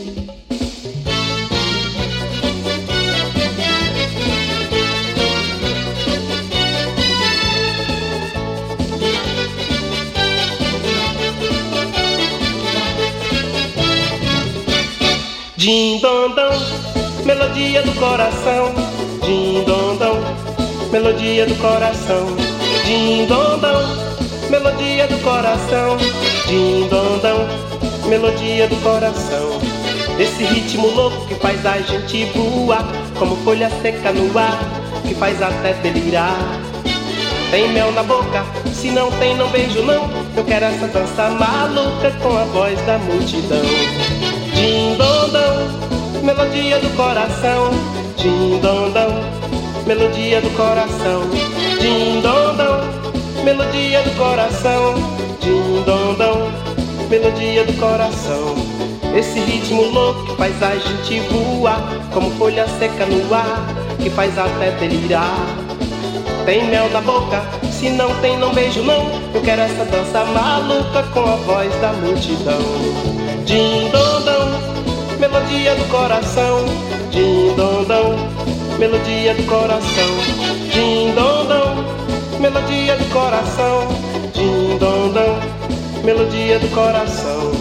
Din-dom-dom, melodia do coração. Din-dom-dom, melodia do coração. Din-dom-dom, melodia do coração. Din-dom-dom, melodia do coração. Esse ritmo louco que faz a gente voar, como folha seca no ar, que faz até delirar. Tem mel na boca, se não tem não beijo não. Eu quero essa dança maluca com a voz da multidão. Din-dom-dom, melodia do coração. Din-dom-dom, melodia do coração. Din-dom-dom, melodia do coração. Din-dom-dom, melodia do coração. Esse ritmo louco que faz a gente voar, como folha seca no ar, que faz até delirar. Tem mel na boca, se não tem não beijo não. Eu quero essa dança maluca com a voz da multidão. Din-dom-dom, melodia do coração. Din-dom-dom, melodia do coração. Din-dom-dom, melodia do coração. Din-dom-dom, melodia do coração.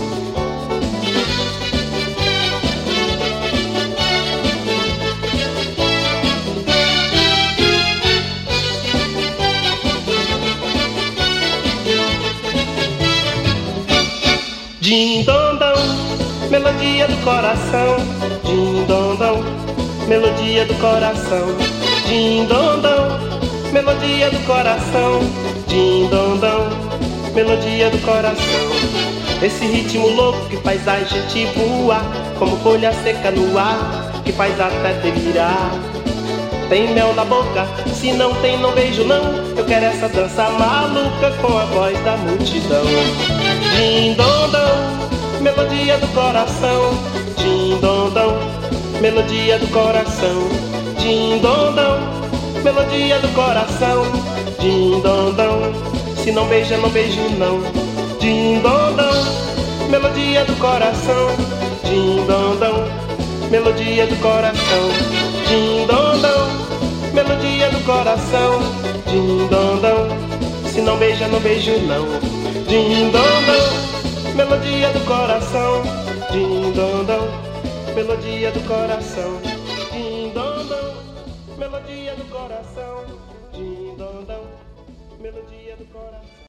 Din-dom-dom, melodia do coração. Din-dom-dom, melodia do coração. Din-dom-dom, melodia do coração. Din-dom-dom, melodia do coração. Esse ritmo louco que faz a gente voar, como folha seca no ar, que faz até delirar. Tem mel na boca, se não tem não beijo não. Eu quero essa dança maluca com a voz da multidão. Din-dom-dom, melodia do coração. Din-dom-dom, melodia do coração. Din-dom-dom, melodia do coração. Din-dom-dom, se não beija não beijo não. Din-dom-dom, melodia do coração. Din-dom-dom, melodia do coração. Din-dom-dom, melodia do coração. Din-dom-dom, se não beija não beijo não. Din-dom-dom, melodia do coração. Din-dom-dom, melodia do coração. Din-dom-dom, melodia do coração. Din-dom-dom, melodia do coração.